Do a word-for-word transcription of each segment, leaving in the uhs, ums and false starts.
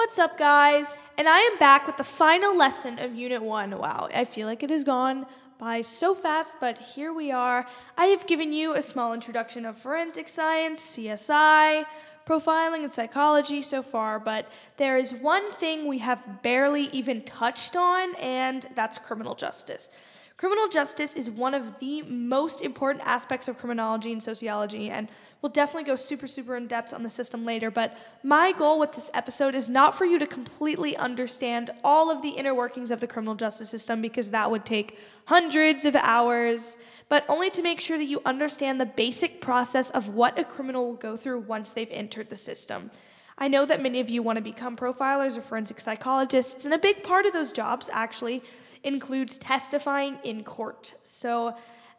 What's up, guys? And I am back with the final lesson of Unit one. Wow, I feel like it has gone by so fast, but here we are. I have given you a small introduction of forensic science, C S I, profiling, and psychology so far, but there is one thing we have barely even touched on, and that's criminal justice. Criminal justice is one of the most important aspects of criminology and sociology, and we'll definitely go super, super in depth on the system later, but my goal with this episode is not for you to completely understand all of the inner workings of the criminal justice system, because that would take hundreds of hours, but only to make sure that you understand the basic process of what a criminal will go through once they've entered the system. I know that many of you want to become profilers or forensic psychologists, and a big part of those jobs actually includes testifying in court. So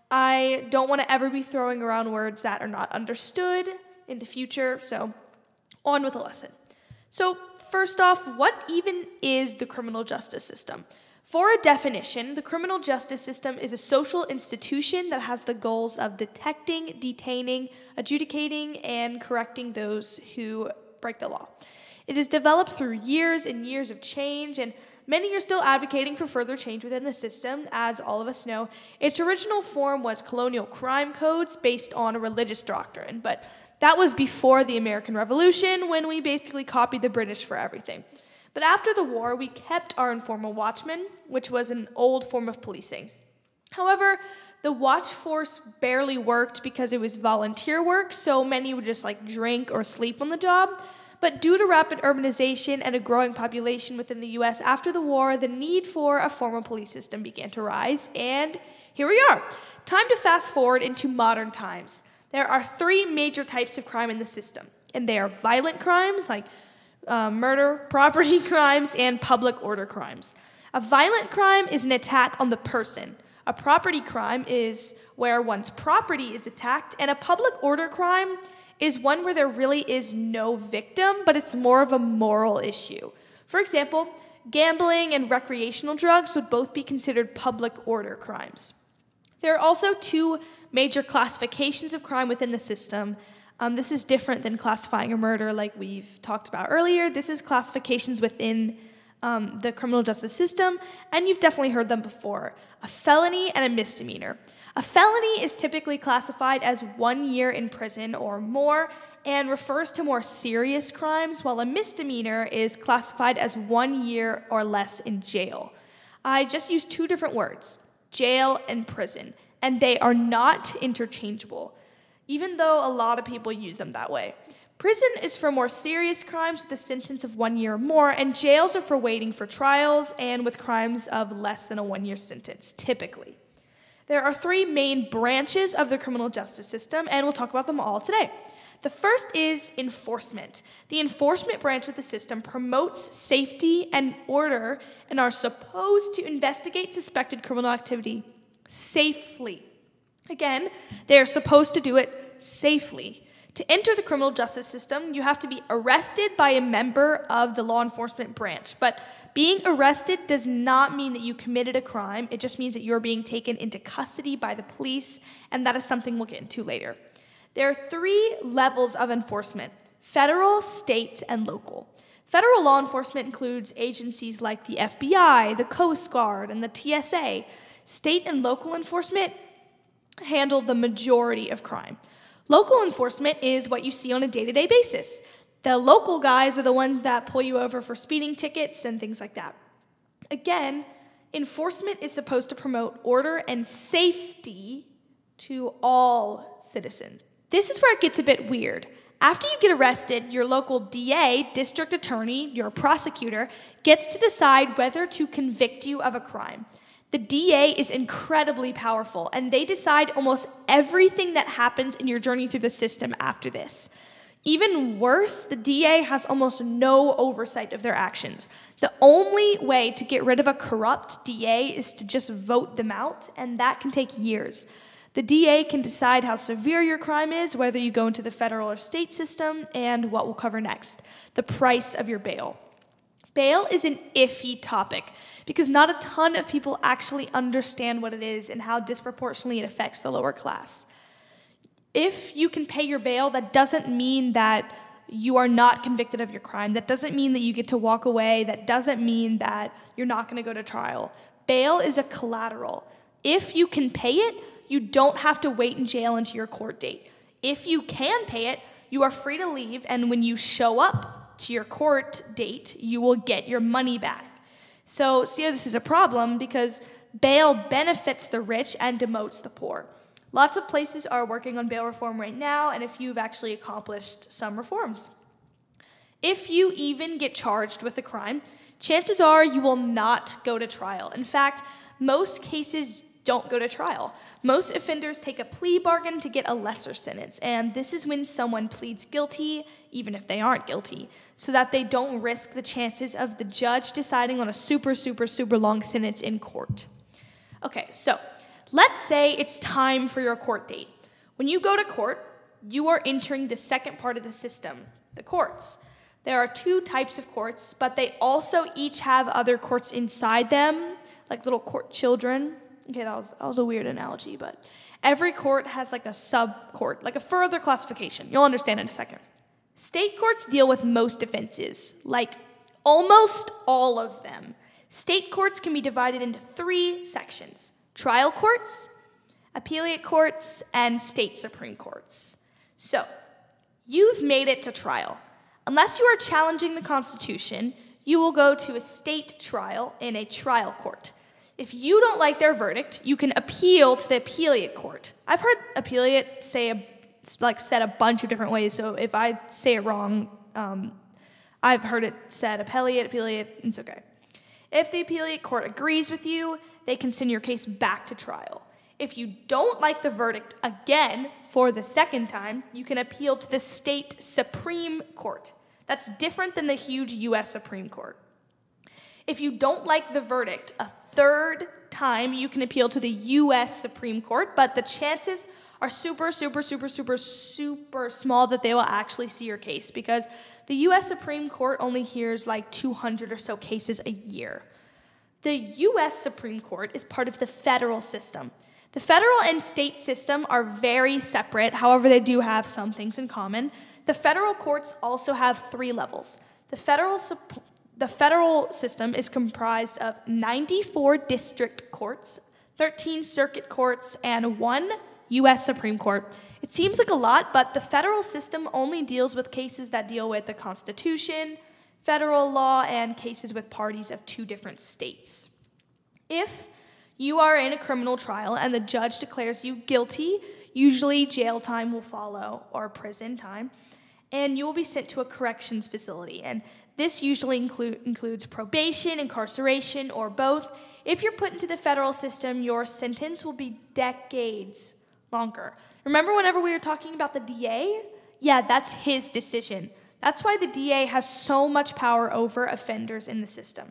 I don't want to ever be throwing around words that are not understood in the future, so on with the lesson. So first off, what even is the criminal justice system? For a definition, the criminal justice system is a social institution that has the goals of detecting, detaining, adjudicating, and correcting those who break the law. It is developed through years and years of change, and many are still advocating for further change within the system. As all of us know, its original form was colonial crime codes based on a religious doctrine, but that was before the American Revolution, when we basically copied the British for everything. But after the war, we kept our informal watchmen, which was an old form of policing. However, the watch force barely worked because it was volunteer work, so many would just like drink or sleep on the job. But due to rapid urbanization and a growing population within the U S after the war, the need for a formal police system began to rise, and here we are. Time to fast forward into modern times. There are three major types of crime in the system, and they are violent crimes like uh, murder, property crimes, and public order crimes. A violent crime is an attack on the person. A property crime is where one's property is attacked, and a public order crime is one where there really is no victim, but it's more of a moral issue. For example, gambling and recreational drugs would both be considered public order crimes. There are also two major classifications of crime within the system. Um, this is different than classifying a murder like we've talked about earlier. This is classifications within um, the criminal justice system, and you've definitely heard them before: a felony and a misdemeanor. A felony is typically classified as one year in prison or more and refers to more serious crimes, while a misdemeanor is classified as one year or less in jail. I just used two different words, jail and prison, and they are not interchangeable, even though a lot of people use them that way. Prison is for more serious crimes with a sentence of one year or more, and jails are for waiting for trials and with crimes of less than a one-year sentence, typically. There are three main branches of the criminal justice system, and we'll talk about them all today. The first is enforcement. The enforcement branch of the system promotes safety and order and are supposed to investigate suspected criminal activity safely. Again, they are supposed to do it safely. To enter the criminal justice system, you have to be arrested by a member of the law enforcement branch, but being arrested does not mean that you committed a crime. It just means that you're being taken into custody by the police, and that is something we'll get into later. There are three levels of enforcement: federal, state, and local. Federal law enforcement includes agencies like the F B I, the Coast Guard, and the T S A. State and local enforcement handle the majority of crime. Local enforcement is what you see on a day-to-day basis. The local guys are the ones that pull you over for speeding tickets and things like that. Again, enforcement is supposed to promote order and safety to all citizens. This is where it gets a bit weird. After you get arrested, your local D A, district attorney, your prosecutor, gets to decide whether to convict you of a crime. The D A is incredibly powerful, and they decide almost everything that happens in your journey through the system after this. Even worse, the D A has almost no oversight of their actions. The only way to get rid of a corrupt D A is to just vote them out, and that can take years. The D A can decide how severe your crime is, whether you go into the federal or state system, and what we'll cover next: the price of your bail. Bail is an iffy topic because not a ton of people actually understand what it is and how disproportionately it affects the lower class. If you can pay your bail, that doesn't mean that you are not convicted of your crime. That doesn't mean that you get to walk away. That doesn't mean that you're not going to go to trial. Bail is a collateral. If you can pay it, you don't have to wait in jail until your court date. If you can pay it, you are free to leave, and when you show up to your court date, you will get your money back. So, see how this is a problem, because bail benefits the rich and demotes the poor. Lots of places are working on bail reform right now, and a few have actually accomplished some reforms. If you even get charged with a crime, chances are you will not go to trial. In fact, most cases don't go to trial. Most offenders take a plea bargain to get a lesser sentence, and this is when someone pleads guilty, even if they aren't guilty, so that they don't risk the chances of the judge deciding on a super, super, super long sentence in court. Okay, so let's say it's time for your court date. When you go to court, you are entering the second part of the system, the courts. There are two types of courts, but they also each have other courts inside them, like little court children. Okay, that was, that was a weird analogy, but every court has like a sub-court, like a further classification. You'll understand in a second. State courts deal with most offenses, like almost all of them. State courts can be divided into three sections: trial courts, appellate courts, and state supreme courts. So, you've made it to trial. Unless you are challenging the Constitution, you will go to a state trial in a trial court. If you don't like their verdict, you can appeal to the appellate court. I've heard appellate say a, like said a bunch of different ways, so if I say it wrong, um, I've heard it said appellate, appellate, it's okay. If the appellate court agrees with you, they can send your case back to trial. If you don't like the verdict again for the second time, you can appeal to the state Supreme Court. That's different than the huge U S Supreme Court. If you don't like the verdict a third time, you can appeal to the U S Supreme Court, but the chances are super, super, super, super, super small that they will actually see your case, because the U S Supreme Court only hears like two hundred or so cases a year. The U S Supreme Court is part of the federal system. The federal and state system are very separate, however, they do have some things in common. The federal courts also have three levels. The federal sup- The federal system is comprised of ninety-four district courts, thirteen circuit courts, and one U S Supreme Court. It seems like a lot, but the federal system only deals with cases that deal with the Constitution, federal law, and cases with parties of two different states. If you are in a criminal trial and the judge declares you guilty, usually jail time will follow, or prison time, and you will be sent to a corrections facility. And this usually include, includes probation, incarceration, or both. If you're put into the federal system, your sentence will be decades longer. Remember whenever we were talking about the D A? Yeah, that's his decision. That's why the D A has so much power over offenders in the system.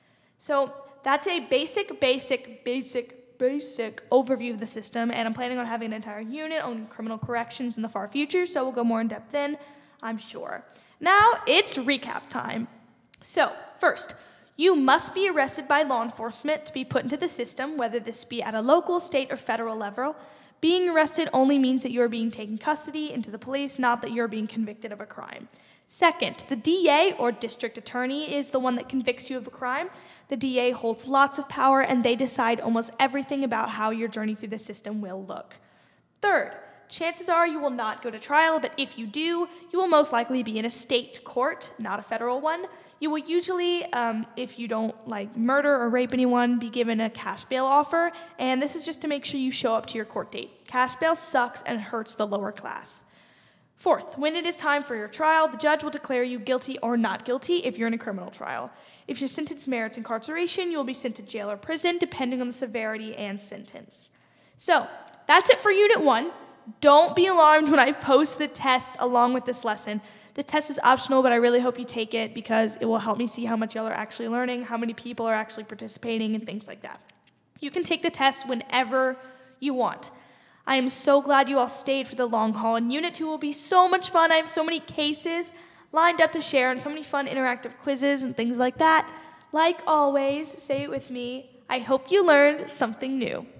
So that's a basic, basic, basic, basic overview of the system, and I'm planning on having an entire unit on criminal corrections in the far future, so we'll go more in depth then, I'm sure. Now, it's recap time. So, first, you must be arrested by law enforcement to be put into the system, whether this be at a local, state, or federal level. Being arrested only means that you are being taken custody into the police, not that you're being convicted of a crime. Second, the D A, or district attorney, is the one that convicts you of a crime. The D A holds lots of power, and they decide almost everything about how your journey through the system will look. Third, chances are you will not go to trial, but if you do, you will most likely be in a state court, not a federal one. You will usually, um, if you don't like murder or rape anyone, be given a cash bail offer, and this is just to make sure you show up to your court date. Cash bail sucks and hurts the lower class. Fourth, when it is time for your trial, the judge will declare you guilty or not guilty if you're in a criminal trial. If your sentence merits incarceration, you will be sent to jail or prison, depending on the severity and sentence. So, that's it for Unit one. Don't be alarmed when I post the test along with this lesson. The test is optional, but I really hope you take it because it will help me see how much y'all are actually learning, how many people are actually participating, and things like that. You can take the test whenever you want. I am so glad you all stayed for the long haul, and Unit two will be so much fun. I have so many cases lined up to share and so many fun interactive quizzes and things like that. Like always, say it with me, I hope you learned something new.